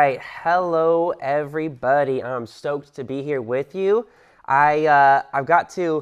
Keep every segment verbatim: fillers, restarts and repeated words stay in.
right. Hello, everybody. I'm stoked to be here with you. I, uh, I've got to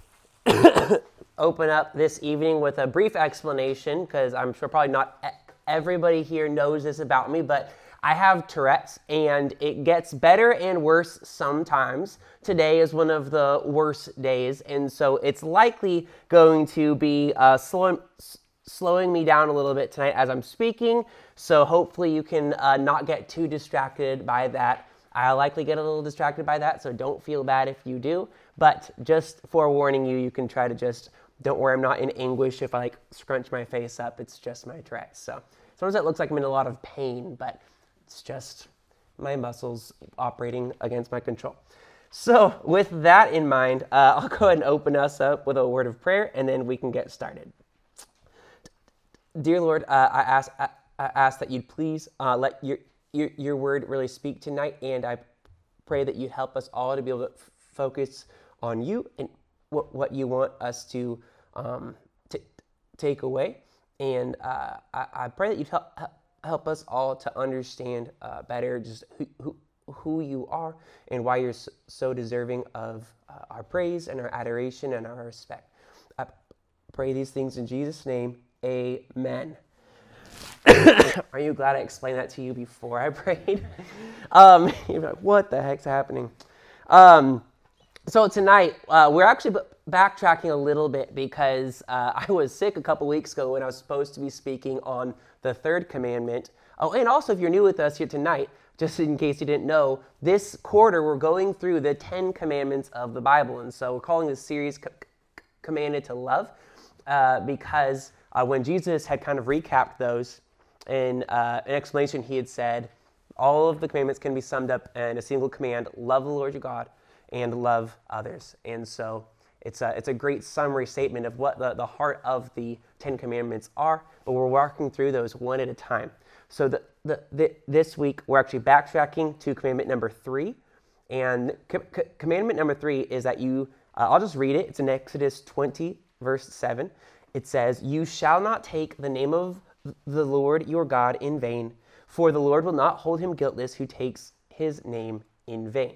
open up this evening with a brief explanation because I'm sure probably not everybody here knows this about me, but I have Tourette's and it gets better and worse sometimes. Today is one of the worst days, and so it's likely going to be uh, slow, slowing me down a little bit tonight as I'm speaking. So hopefully you can uh, not get too distracted by that. I'll likely get a little distracted by that, so don't feel bad if you do. But just forewarning you, you can try to just, don't worry, I'm not in anguish if I like scrunch my face up. It's just my Tourette's. So sometimes it looks like I'm in a lot of pain, but it's just my muscles operating against my control. So with that in mind, uh, I'll go ahead and open us up with a word of prayer, and then we can get started. Dear Lord, uh, I ask I, I ask that you'd please uh, let your, your your word really speak tonight, and I pray that you'd help us all to be able to f- focus on you and what what you want us to um, t- take away. And uh, I, I pray that you'd help help us all to understand uh, better just who, who who you are and why you're so deserving of uh, our praise and our adoration and our respect. I pray these things in Jesus' name. Amen. Are you glad I explained that to you before I prayed? um, you're like, what the heck's happening? Um, so tonight, uh, we're actually b- backtracking a little bit because uh, I was sick a couple weeks ago when I was supposed to be speaking on the third commandment. Oh, and also if you're new with us here tonight, just in case you didn't know, this quarter we're going through the Ten Commandments of the Bible. And so we're calling this series C- C- Commanded to Love uh, because uh, when Jesus had kind of recapped those in uh, an explanation, he had said, all of the commandments can be summed up in a single command: love the Lord your God and love others. And so it's a, it's a great summary statement of what the, the heart of the Ten Commandments are, but we're walking through those one at a time. So the, the, the, this week, we're actually backtracking to commandment number three. And co- co- commandment number three is that you, uh, I'll just read it. It's in Exodus twenty, verse seven. It says, "You shall not take the name of the Lord your God in vain, for the Lord will not hold him guiltless who takes his name in vain."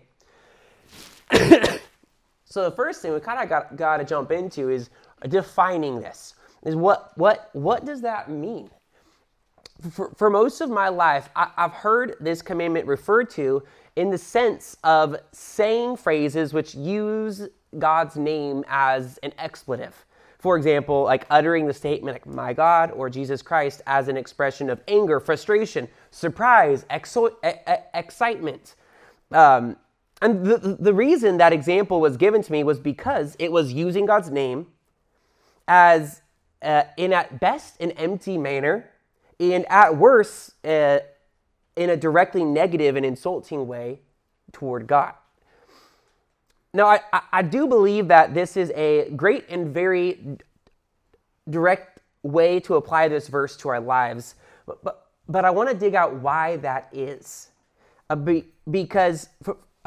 So the first thing we kind of got, got to jump into is defining this. Is what what what does that mean? For, for most of my life, I, I've heard this commandment referred to in the sense of saying phrases which use God's name as an expletive. For example, like uttering the statement like "my God" or "Jesus Christ" as an expression of anger, frustration, surprise, exo- e- excitement. Um, and the, the reason that example was given to me was because it was using God's name as, uh, in at best, an empty manner, and at worst, uh, in a directly negative and insulting way toward God. Now, I, I do believe that this is a great and very direct way to apply this verse to our lives, but, but, but I want to dig out why that is. Uh, be, because for, uh,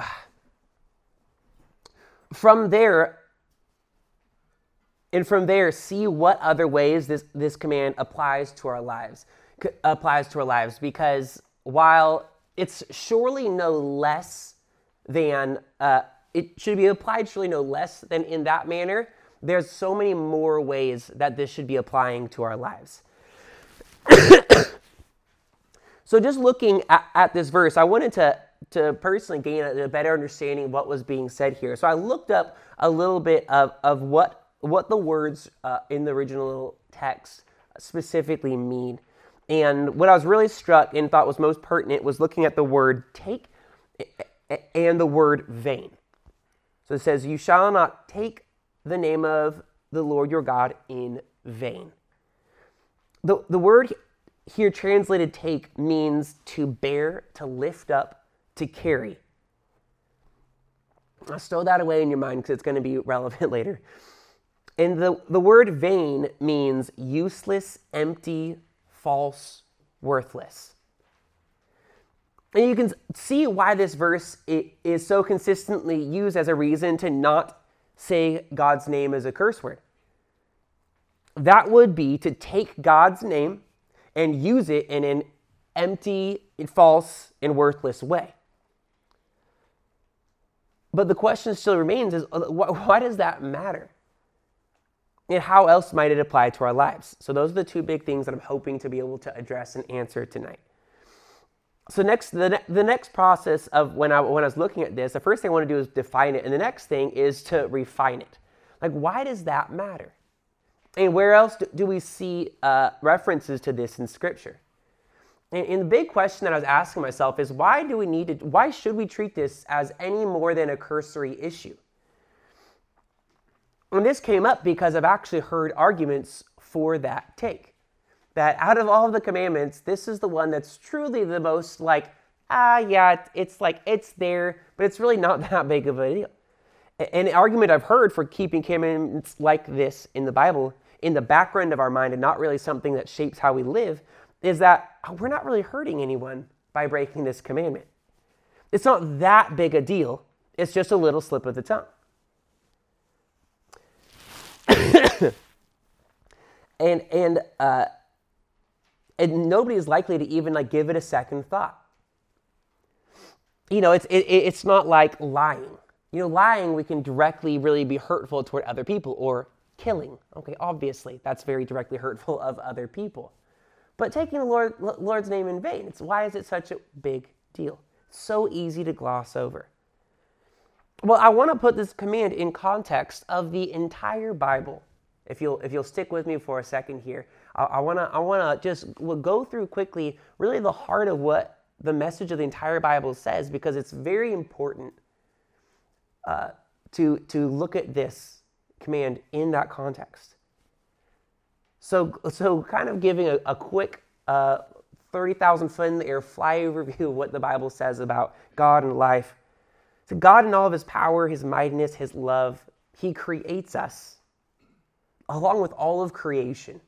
from there, and from there, see what other ways this, this command applies to our lives, c- applies to our lives, because while it's surely no less than, uh, it should be applied surely no less than in that manner, there's so many more ways that this should be applying to our lives. So just looking at, at this verse, I wanted to, to personally gain a, a better understanding of what was being said here. So I looked up a little bit of, of what, what the words uh, in the original text specifically mean. And what I was really struck and thought was most pertinent was looking at the word "take" and the word "vain." So it says, "You shall not take the name of the Lord your God in vain." The, the word here translated "take" means to bear, to lift up, to carry. I'll stow that away in your mind because it's going to be relevant later. And the, the word "vain" means useless, empty, false, worthless. And you can see why this verse is so consistently used as a reason to not say God's name as a curse word. That would be to take God's name and use it in an empty, false, and worthless way. But the question still remains is, why does that matter? And how else might it apply to our lives? So those are the two big things that I'm hoping to be able to address and answer tonight. So next, the, ne- the next process of when I, when I was looking at this, the first thing I want to do is define it. And the next thing is to refine it. Like, why does that matter? And where else do, do we see uh, references to this in Scripture? And, and the big question that I was asking myself is, why do we need to, why should we treat this as any more than a cursory issue? And this came up because I've actually heard arguments for that take. That out of all of the commandments, this is the one that's truly the most like, ah, yeah, it's like, it's there, but it's really not that big of a deal. An argument I've heard for keeping commandments like this in the Bible, in the background of our mind and not really something that shapes how we live, is that we're not really hurting anyone by breaking this commandment. It's not that big a deal. It's just a little slip of the tongue. and and uh, and nobody is likely to even like give it a second thought. You know, it's it, it's not like lying. You know, lying, we can directly really be hurtful toward other people, or killing. Okay, obviously, that's very directly hurtful of other people. But taking the Lord, Lord's name in vain, it's why is it such a big deal? So easy to gloss over. Well, I want to put this command in context of the entire Bible. If you'll if you'll stick with me for a second here, I want to I want to just we'll go through quickly, really the heart of what the message of the entire Bible says, because it's very important uh, to to look at this command in that context. So so kind of giving a, a quick uh, thirty thousand foot in the air flyover view of what the Bible says about God and life. So God in all of his power, his mightiness, his love, he creates us along with all of creation.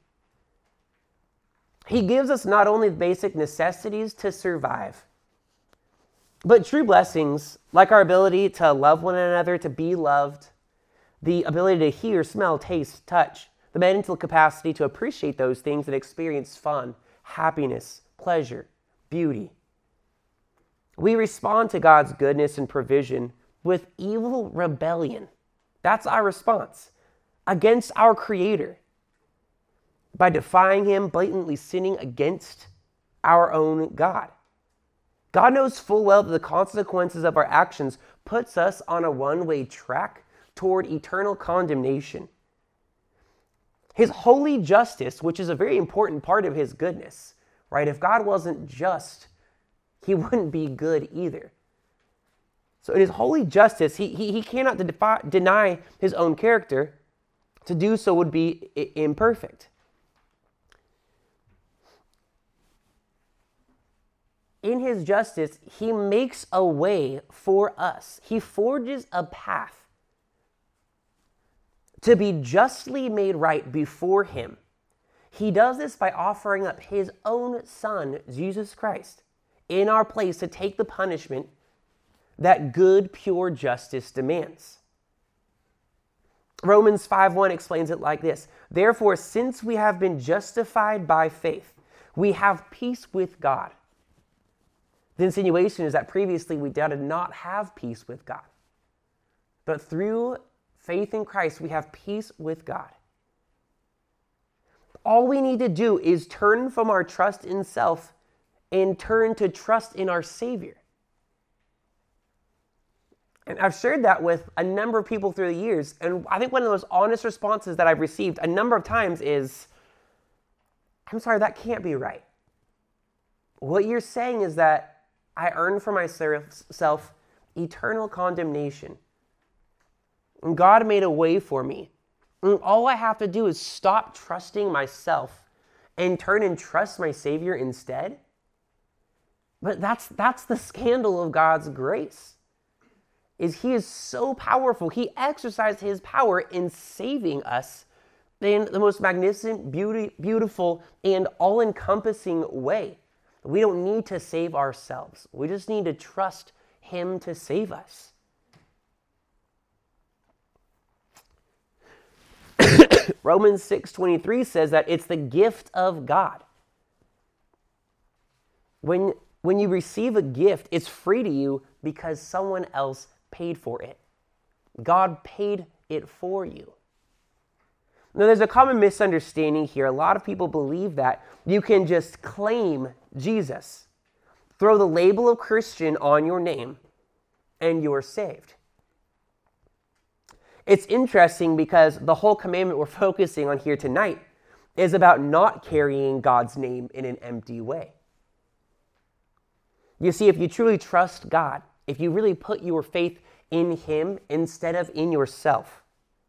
He gives us not only the basic necessities to survive, but true blessings like our ability to love one another, to be loved, the ability to hear, smell, taste, touch, the mental capacity to appreciate those things and experience fun, happiness, pleasure, beauty. We respond to God's goodness and provision with evil rebellion. That's our response against our Creator by defying him, blatantly sinning against our own God. God knows full well that the consequences of our actions puts us on a one-way track toward eternal condemnation. His holy justice, which is a very important part of his goodness, right? If God wasn't just, he wouldn't be good either. So in his holy justice, he, he, he cannot defy, deny his own character. To do so would be I- imperfect. In his justice, he makes a way for us. He forges a path to be justly made right before him. He does this by offering up his own Son, Jesus Christ, in our place to take the punishment that good, pure justice demands. Romans five one explains it like this. Therefore, since we have been justified by faith, we have peace with God. The insinuation is that previously we did not have peace with God. But through faith in Christ, we have peace with God. All we need to do is turn from our trust in self and turn to trust in our Savior. And I've shared that with a number of people through the years. And I think one of the most honest responses that I've received a number of times is, I'm sorry, that can't be right. What you're saying is that I earn for myself eternal condemnation. And God made a way for me. And all I have to do is stop trusting myself and turn and trust my Savior instead. But that's that's the scandal of God's grace. Is he is so powerful. He exercised his power in saving us in the most magnificent, beauty, beautiful, and all-encompassing way. We don't need to save ourselves. We just need to trust him to save us. Romans six twenty-three says that it's the gift of God. When, when you receive a gift, it's free to you because someone else paid for it. God paid it for you. Now, there's a common misunderstanding here. A lot of people believe that you can just claim Jesus, throw the label of Christian on your name, and you're saved. It's interesting because the whole commandment we're focusing on here tonight is about not carrying God's name in an empty way. You see, if you truly trust God, if you really put your faith in Him instead of in yourself,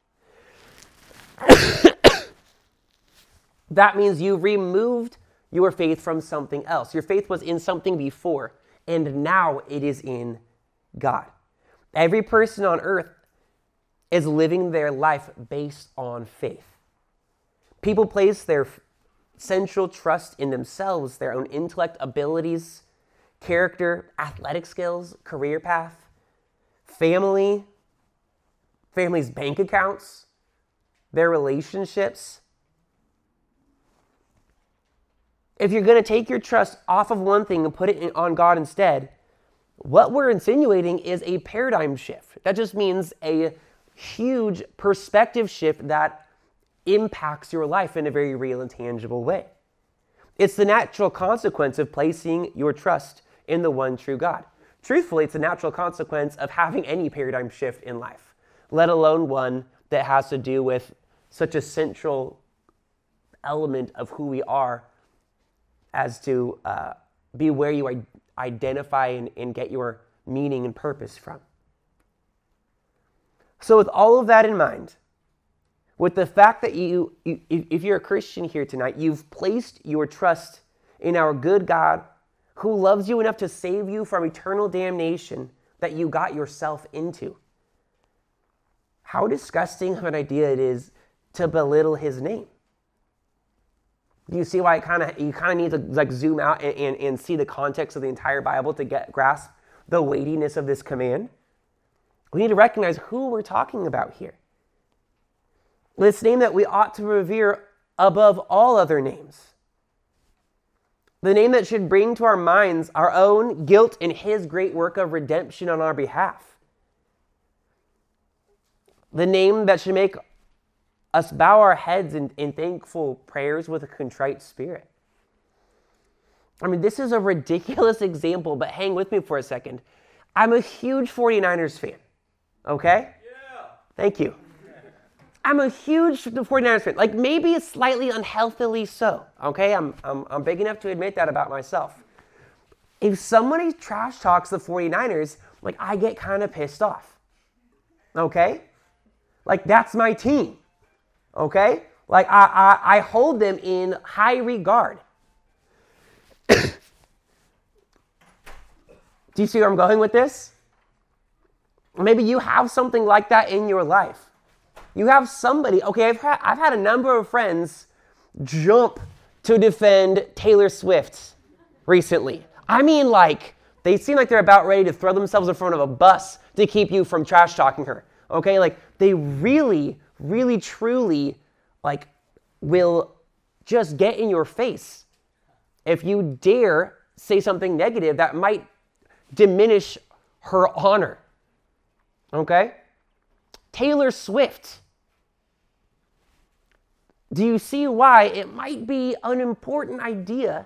that means you removed your faith from something else. Your faith was in something before, and now it is in God. Every person on earth is living their life based on faith. People place their central trust in themselves, their own intellect, abilities, character, athletic skills, career path, family, family's bank accounts, their relationships. If you're going to take your trust off of one thing and put it on God instead, what we're insinuating is a paradigm shift. That just means a huge perspective shift that impacts your life in a very real and tangible way. It's the natural consequence of placing your trust in the one true God. Truthfully, it's a natural consequence of having any paradigm shift in life, let alone one that has to do with such a central element of who we are as to uh, be where you I- identify and, and get your meaning and purpose from. So with all of that in mind, with the fact that you, you, if you're a Christian here tonight, you've placed your trust in our good God who loves you enough to save you from eternal damnation that you got yourself into. How disgusting of an idea it is to belittle His name. Do you see why it kind of you kind of need to like zoom out and, and, and see the context of the entire Bible to get grasp the weightiness of this command? We need to recognize who we're talking about here. This name that we ought to revere above all other names. The name that should bring to our minds our own guilt in His great work of redemption on our behalf. The name that should make us bow our heads in, in thankful prayers with a contrite spirit. I mean, this is a ridiculous example, but hang with me for a second. I'm a huge forty-niners fan, okay? Yeah. Thank you. I'm a huge forty-niners fan, like maybe slightly unhealthily so, okay? I'm, I'm, I'm big enough to admit that about myself. If somebody trash talks the forty-niners, like I get kind of pissed off, okay? Like that's my team. Okay? Like, I, I, I hold them in high regard. Do you see where I'm going with this? Maybe you have something like that in your life. You have somebody, okay, I've had, I've had a number of friends jump to defend Taylor Swift recently. I mean, like, they seem like they're about ready to throw themselves in front of a bus to keep you from trash talking her. Okay? Like, they really... really, truly, like, will just get in your face if you dare say something negative that might diminish her honor. Okay? Taylor Swift. Do you see why it might be an important idea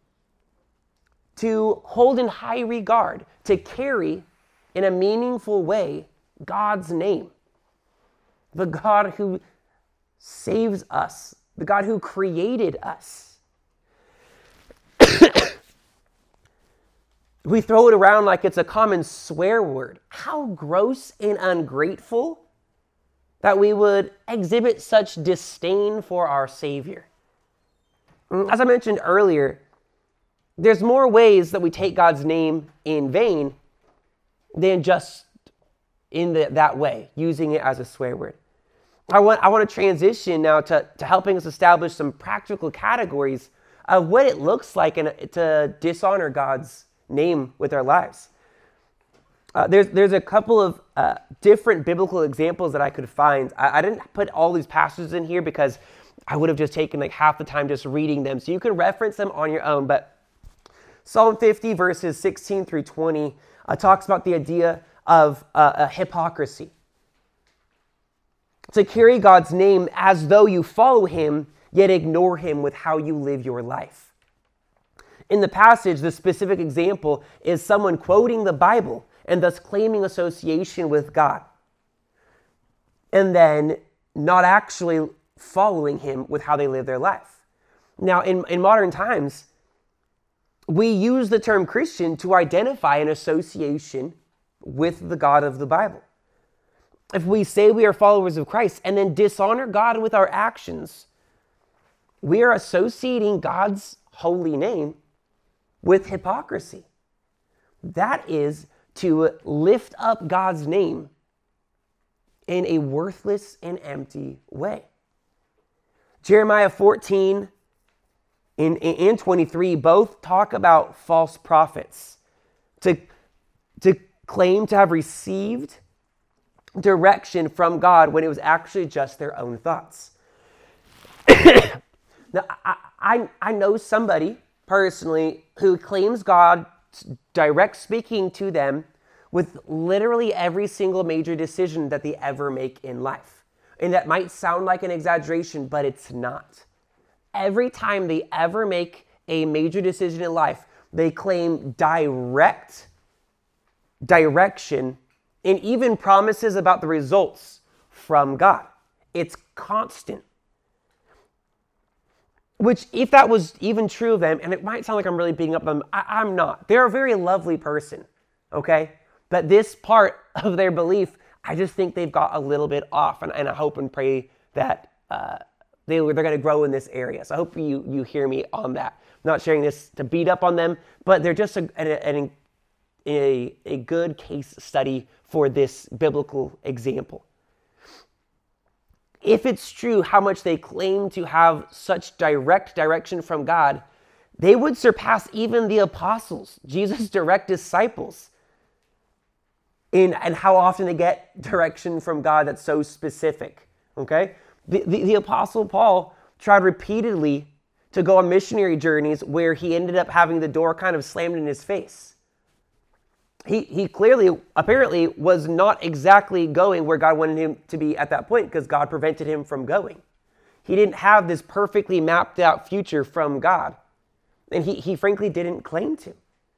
to hold in high regard, to carry in a meaningful way God's name? The God who saves us, the God who created us. We throw it around like it's a common swear word. How gross and ungrateful that we would exhibit such disdain for our Savior. As I mentioned earlier, there's more ways that we take God's name in vain than just in the, that way, using it as a swear word. I want, I want to transition now to, to helping us establish some practical categories of what it looks like in, to dishonor God's name with our lives. Uh, there's, there's a couple of uh, different biblical examples that I could find. I, I didn't put all these passages in here because I would have just taken like half the time just reading them. So you can reference them on your own. But Psalm fifty, verses sixteen through twenty, uh, talks about the idea of uh, a hypocrisy. To carry God's name as though you follow him, yet ignore him with how you live your life. In the passage, the specific example is someone quoting the Bible and thus claiming association with God, and then not actually following him with how they live their life. Now, in, in modern times, we use the term Christian to identify an association with the God of the Bible. If we say we are followers of Christ and then dishonor God with our actions, we are associating God's holy name with hypocrisy. That is to lift up God's name in a worthless and empty way. Jeremiah fourteen and, and twenty-three both talk about false prophets to, to claim to have received direction from God when it was actually just their own thoughts. Now, I, I, I know somebody personally who claims God direct speaking to them with literally every single major decision that they ever make in life. And that might sound like an exaggeration, but it's not. Every time they ever make a major decision in life, they claim direct direction and even promises about the results from God. It's constant. Which, if that was even true of them, and it might sound like I'm really beating up them, I, I'm not. They're a very lovely person, okay? But this part of their belief, I just think they've got a little bit off, and, and I hope and pray that uh, they, they're going to grow in this area. So I hope you, you hear me on that. I'm not sharing this to beat up on them, but they're just a, a, a, a good case study for this biblical example. If it's true how much they claim to have such direct direction from God, they would surpass even the apostles, Jesus' direct disciples, in and how often they get direction from God that's so specific, okay? The, the, the apostle Paul tried repeatedly to go on missionary journeys where he ended up having the door kind of slammed in his face. He he clearly, apparently, was not exactly going where God wanted him to be at that point because God prevented him from going. He didn't have this perfectly mapped out future from God. And he, he frankly didn't claim to.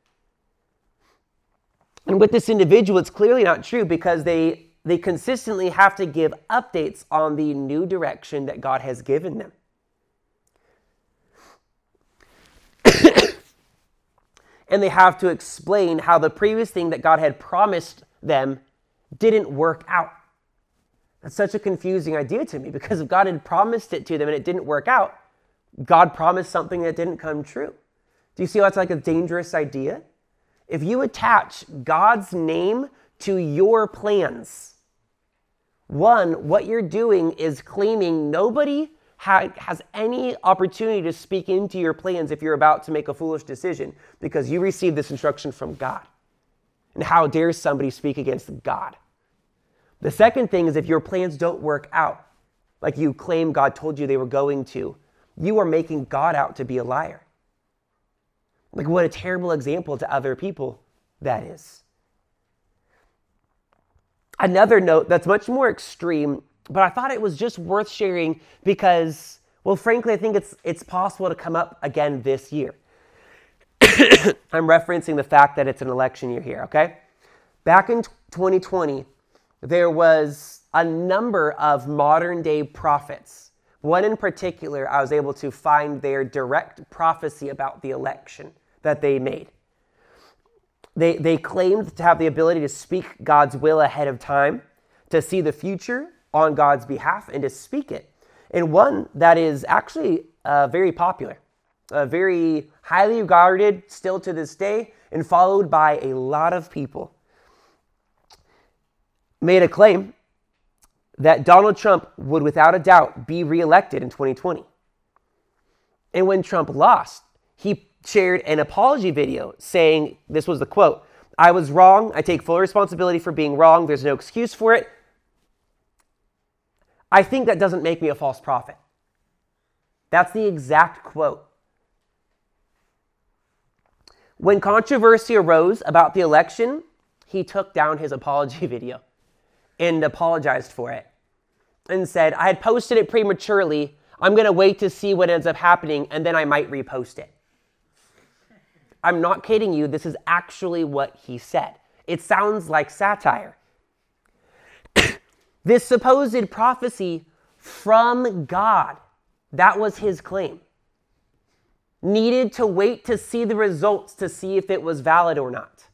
And with this individual, it's clearly not true because they, they consistently have to give updates on the new direction that God has given them. And they have to explain how the previous thing that God had promised them didn't work out. That's such a confusing idea to me because if God had promised it to them and it didn't work out, God promised something that didn't come true. Do you see how it's like a dangerous idea? If you attach God's name to your plans, one, what you're doing is claiming nobody ha- has any opportunity to speak into your plans if you're about to make a foolish decision because you received this instruction from God. And how dare somebody speak against God? The second thing is if your plans don't work out, like you claim God told you they were going to, you are making God out to be a liar. Like what a terrible example to other people that is. Another note that's much more extreme, but I thought it was just worth sharing because, well, frankly, I think it's it's possible to come up again this year. I'm referencing the fact that it's an election year here, okay? Back in twenty twenty, there was a number of modern day prophets. One in particular, I was able to find their direct prophecy about the election that they made. They, they claimed to have the ability to speak God's will ahead of time, to see the future on God's behalf, and to speak it. And one that is actually uh, very popular, uh, very highly regarded still to this day, and followed by a lot of people, made a claim that Donald Trump would without a doubt be reelected in twenty twenty. And when Trump lost, he shared an apology video saying, this was the quote, "I was wrong. I take full responsibility for being wrong. There's no excuse for it. I think that doesn't make me a false prophet." That's the exact quote. When controversy arose about the election, he took down his apology video and apologized for it and said, I had posted it prematurely. I'm going to wait to see what ends up happening, and then I might repost it. I'm not kidding you. This is actually what he said. It sounds like satire. This supposed prophecy from God, that was his claim, needed to wait to see the results to see if it was valid or not.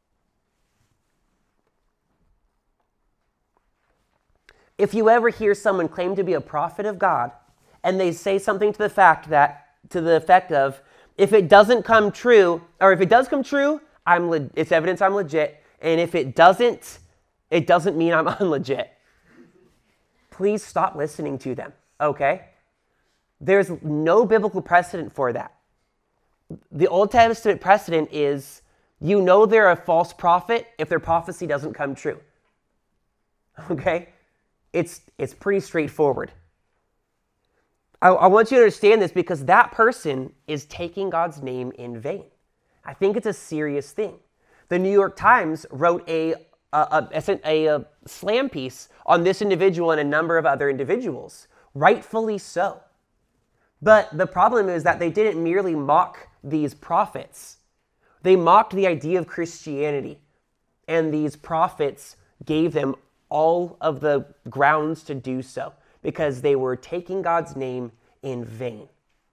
If you ever hear someone claim to be a prophet of God and they say something to the fact that, to the effect of, if it doesn't come true, or if it does come true, I'm le- it's evidence I'm legit, and if it doesn't, it doesn't mean I'm unlegit. Please stop listening to them, okay? There's no biblical precedent for that. The Old Testament precedent is, you know they're a false prophet if their prophecy doesn't come true. Okay? It's, it's pretty straightforward. I, I want you to understand this because that person is taking God's name in vain. I think it's a serious thing. The New York Times wrote a, a, a, a, a slam piece on this individual and a number of other individuals, rightfully so. But the problem is that they didn't merely mock these prophets. They mocked the idea of Christianity, and these prophets gave them all of the grounds to do so because they were taking God's name in vain.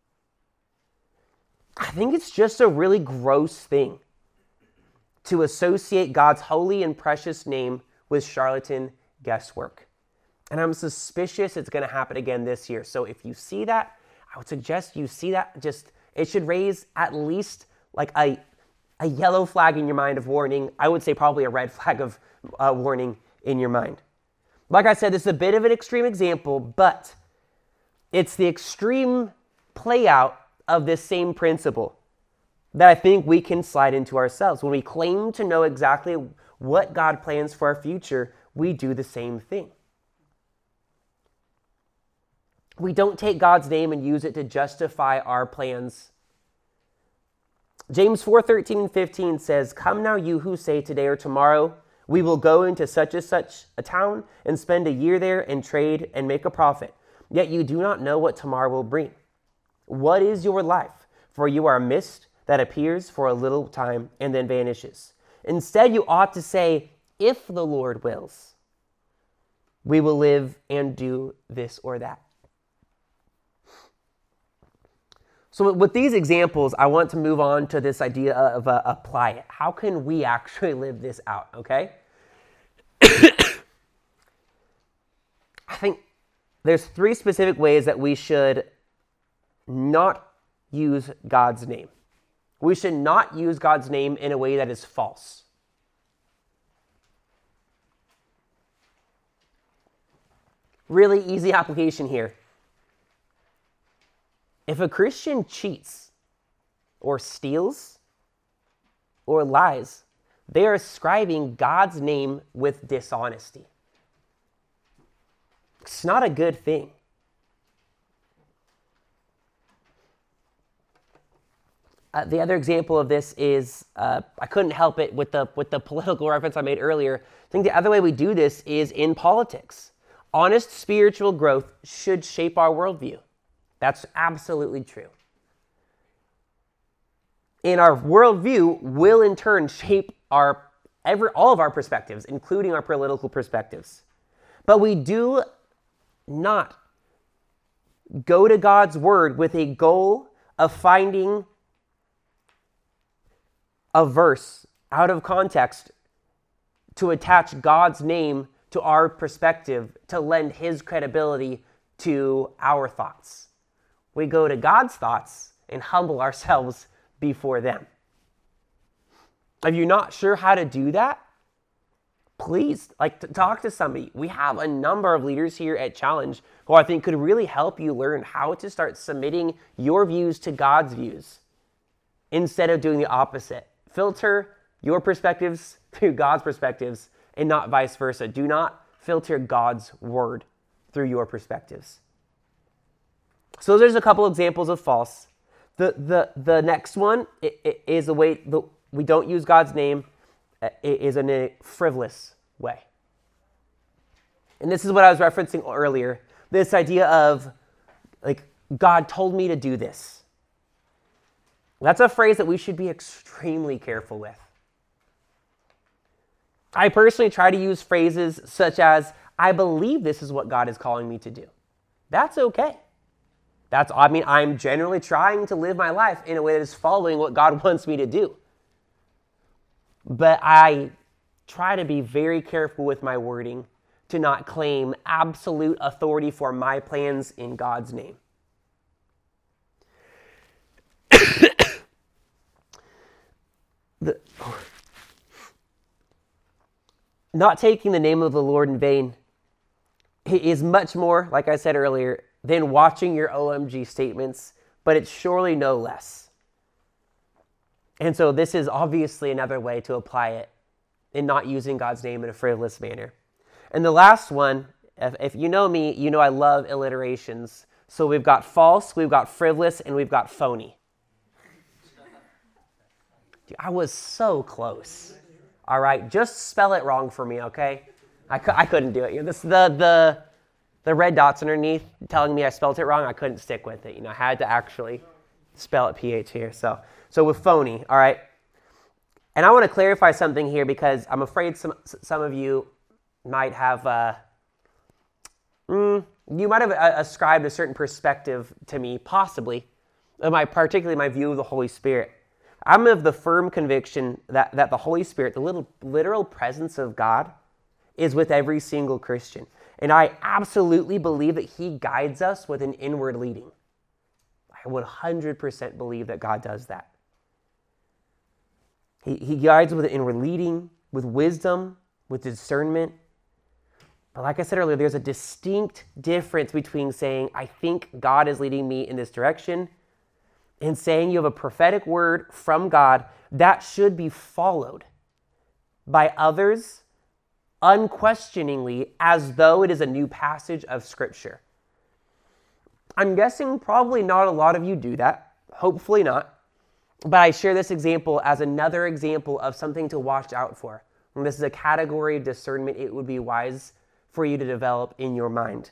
I think it's just a really gross thing to associate God's holy and precious name with charlatan guesswork. And I'm suspicious it's going to happen again this year. So if you see that, I would suggest you see that, just, it should raise at least like a, a yellow flag in your mind of warning. I would say probably a red flag of uh, warning in your mind. Like I said, this is a bit of an extreme example, but it's the extreme play out of this same principle that I think we can slide into ourselves. When we claim to know exactly what God plans for our future, we do the same thing. We don't take God's name and use it to justify our plans. James four thirteen and fifteen says, "Come now, you who say today or tomorrow, we will go into such and such a town and spend a year there and trade and make a profit. Yet you do not know what tomorrow will bring. What is your life? For you are a mist that appears for a little time and then vanishes. Instead, you ought to say, if the Lord wills, we will live and do this or that." So with these examples, I want to move on to this idea of uh, apply it. How can we actually live this out, okay? I think there's three specific ways that we should not use God's name. We should not use God's name in a way that is false. Really easy application here. If a Christian cheats or steals or lies, they are ascribing God's name with dishonesty. It's not a good thing. Uh, the other example of this is, uh, I couldn't help it with the, with the political reference I made earlier. I think the other way we do this is in politics. Honest spiritual growth should shape our worldview. That's absolutely true. And our worldview will in turn shape our every, all of our perspectives, including our political perspectives. But we do not go to God's word with a goal of finding a verse out of context to attach God's name to our perspective, to lend his credibility to our thoughts. We go to God's thoughts and humble ourselves before them. If you're not sure how to do that, please like to talk to somebody. We have a number of leaders here at Challenge who I think could really help you learn how to start submitting your views to God's views instead of doing the opposite. Filter your perspectives through God's perspectives and not vice versa. Do not filter God's word through your perspectives. So there's a couple examples of false. The the the next one i- i- is a way the, we don't use God's name uh, i- is in a frivolous way. And this is what I was referencing earlier. This idea of like, God told me to do this. That's a phrase that we should be extremely careful with. I personally try to use phrases such as, I believe this is what God is calling me to do. That's okay. That's, I mean, I'm generally trying to live my life in a way that is following what God wants me to do. But I try to be very careful with my wording to not claim absolute authority for my plans in God's name. the, not taking the name of the Lord in vain is much more, like I said earlier, than watching your O M G statements, but it's surely no less. And so this is obviously another way to apply it in not using God's name in a frivolous manner. And the last one, if, if you know me, you know I love alliterations. So we've got false, we've got frivolous, and we've got phony. Dude, I was so close. All right, just spell it wrong for me, okay? I, cu- I couldn't do it. You know, this, the, the, the red dots underneath telling me I spelled it wrong, I couldn't stick with it. You know, I had to actually spell it P H here. So, so with phony, all right? And I want to clarify something here because I'm afraid some some of you might have, uh, mm, you might have uh, ascribed a certain perspective to me, possibly, of my, particularly my view of the Holy Spirit. I'm of the firm conviction that, that the Holy Spirit, the little literal presence of God, is with every single Christian. And I absolutely believe that he guides us with an inward leading. I one hundred percent believe that God does that. He, he guides with an inward leading, with wisdom, with discernment. But like I said earlier, there's a distinct difference between saying, I think God is leading me in this direction, and saying you have a prophetic word from God that should be followed by others unquestioningly as though it is a new passage of Scripture. I'm guessing probably not a lot of you do that. Hopefully not. But I share this example as another example of something to watch out for. And this is a category of discernment it would be wise for you to develop in your mind.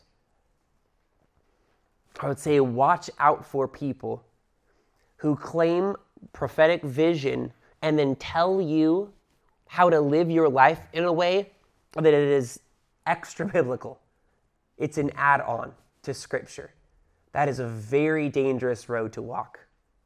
I would say watch out for people who claim prophetic vision and then tell you how to live your life in a way that it is extra biblical. It's an add-on to Scripture. That is a very dangerous road to walk.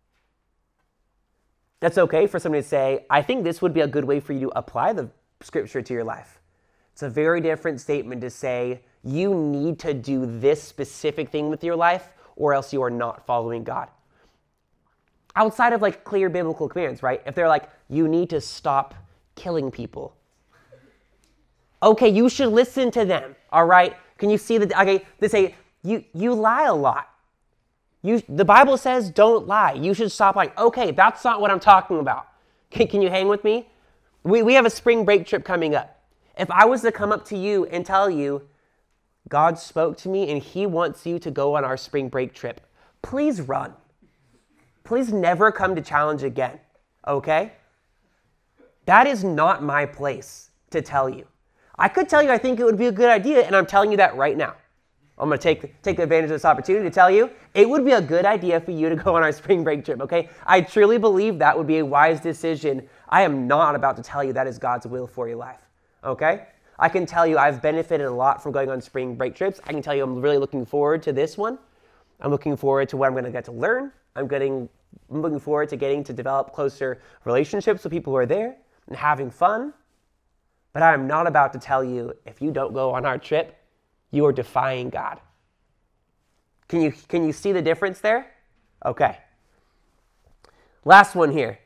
That's okay for somebody to say, I think this would be a good way for you to apply the Scripture to your life. It's a very different statement to say, you need to do this specific thing with your life or else you are not following God. Outside of like clear biblical commands, right? If they're like, you need to stop killing people. Okay, you should listen to them, all right? Can you see that? Okay, they say, you, you lie a lot. You, the Bible says don't lie. You should stop lying. Okay, that's not what I'm talking about. Can, can you hang with me? We, we have a spring break trip coming up. If I was to come up to you and tell you, God spoke to me and he wants you to go on our spring break trip, please run. Please never come to Challenge again, okay? That is not my place to tell you. I could tell you I think it would be a good idea, and I'm telling you that right now. I'm going to take take advantage of this opportunity to tell you it would be a good idea for you to go on our spring break trip, okay? I truly believe that would be a wise decision. I am not about to tell you that is God's will for your life, okay? I can tell you I've benefited a lot from going on spring break trips. I can tell you I'm really looking forward to this one. I'm looking forward to what I'm going to get to learn. I'm getting, I'm looking forward to getting to develop closer relationships with people who are there and having fun. But I am not about to tell you if you don't go on our trip, you are defying God. Can you, can you see the difference there? Okay. Last one here.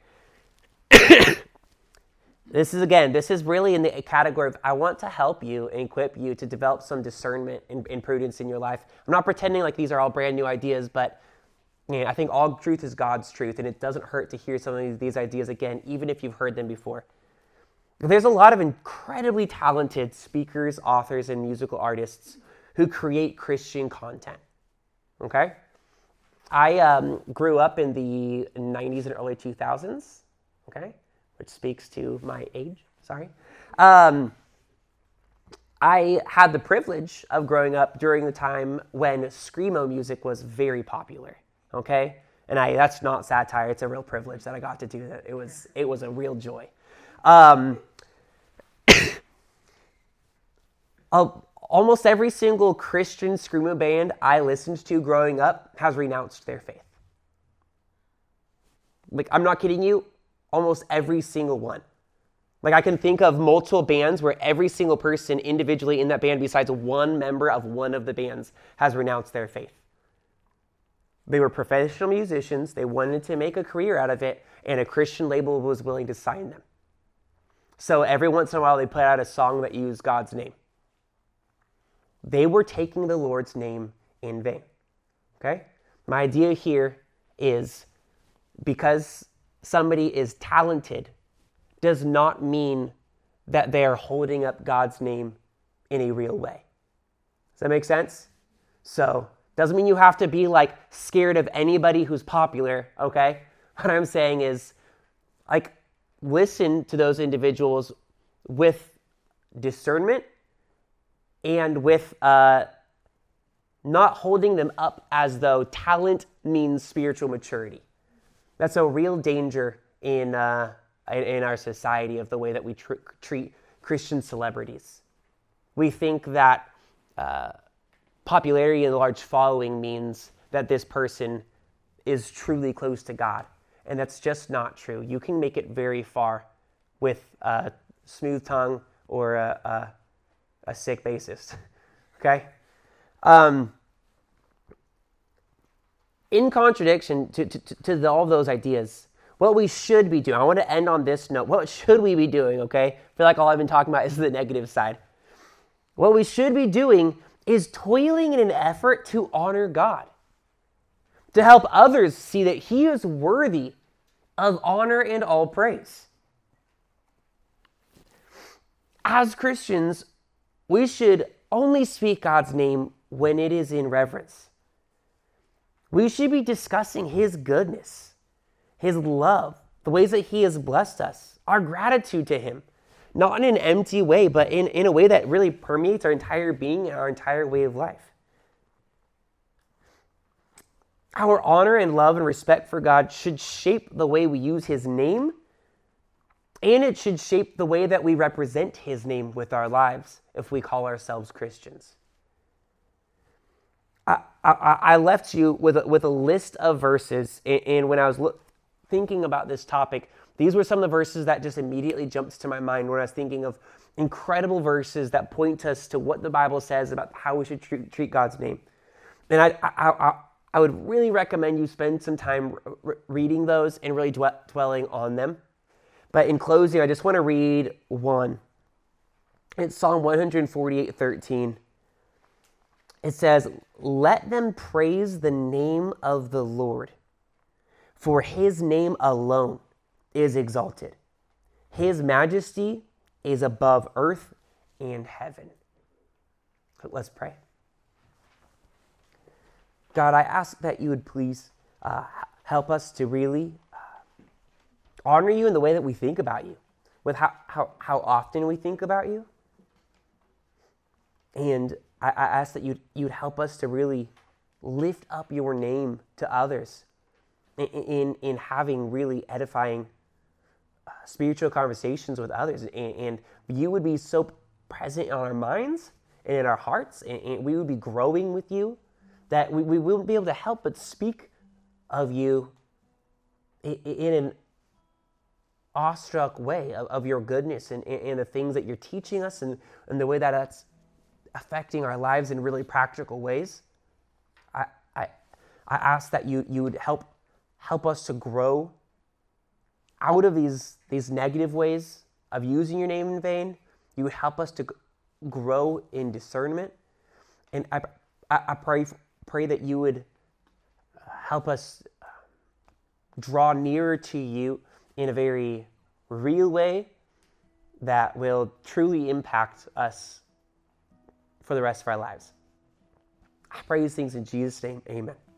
This is, again, this is really in the category of I want to help you and equip you to develop some discernment and, and prudence in your life. I'm not pretending like these are all brand new ideas, but you know, I think all truth is God's truth, and it doesn't hurt to hear some of these, these ideas again, even if you've heard them before. There's a lot of incredibly talented speakers, authors, and musical artists who create Christian content, okay? I um, grew up in the nineties and early two thousands, okay, which speaks to my age, sorry. Um, I had the privilege of growing up during the time when screamo music was very popular, okay? And I that's not satire, it's a real privilege that I got to do that. It was it was a real joy. Um, almost every single Christian screamo band I listened to growing up has renounced their faith. Like, I'm not kidding you, almost every single one. Like, I can think of multiple bands where every single person individually in that band, besides one member of one of the bands, has renounced their faith. They were professional musicians, they wanted to make a career out of it, and a Christian label was willing to sign them. So every once in a while, they put out a song that used God's name. They were taking the Lord's name in vain, okay? My idea here is because somebody is talented does not mean that they are holding up God's name in a real way. Does that make sense? So, doesn't mean you have to be like scared of anybody who's popular, okay? What I'm saying is, like, listen to those individuals with discernment and with uh, not holding them up as though talent means spiritual maturity. That's a real danger in uh, in our society of the way that we tr- treat Christian celebrities. We think that uh, popularity and a large following means that this person is truly close to God, and that's just not true. You can make it very far with a smooth tongue or a, a, a sick bassist, okay? Um, in contradiction to, to, to the, all those ideas, what we should be doing, I want to end on this note. What should we be doing, okay? I feel like all I've been talking about is the negative side. What we should be doing is toiling in an effort to honor God, to help others see that He is worthy of honor and all praise. As Christians, we should only speak God's name when it is in reverence. We should be discussing His goodness, His love, the ways that He has blessed us, our gratitude to Him, not in an empty way, but in, in a way that really permeates our entire being and our entire way of life. Our honor and love and respect for God should shape the way we use His name, and it should shape the way that we represent His name with our lives if we call ourselves Christians. I, I, I left you with a, with a list of verses, and, and when I was lo- thinking about this topic, these were some of the verses that just immediately jumped to my mind when I was thinking of incredible verses that point us to what the Bible says about how we should treat, treat God's name. And I, I, I, I would really recommend you spend some time re- reading those and really dwe- dwelling on them. But in closing, I just want to read one. It's Psalm one forty-eight thirteen. It says, "Let them praise the name of the Lord, for His name alone is exalted. His majesty is above earth and heaven." Let's pray. God, I ask that you would please uh, help us to really honor you in the way that we think about you, with how, how, how often we think about you. And I, I ask that you'd, you'd help us to really lift up your name to others in, in, in having really edifying uh, spiritual conversations with others. And, and you would be so present in our minds and in our hearts, and, and we would be growing with you that we, we wouldn't be able to help but speak of you in, in an awestruck way of, of your goodness and, and the things that you're teaching us and, and the way that that's affecting our lives in really practical ways. I I, I ask that you you would help help us to grow out of these these negative ways of using your name in vain. You would help us to grow in discernment, and I I, I pray pray that you would help us draw nearer to you in a very real way that will truly impact us for the rest of our lives. I pray these things in Jesus' name. Amen.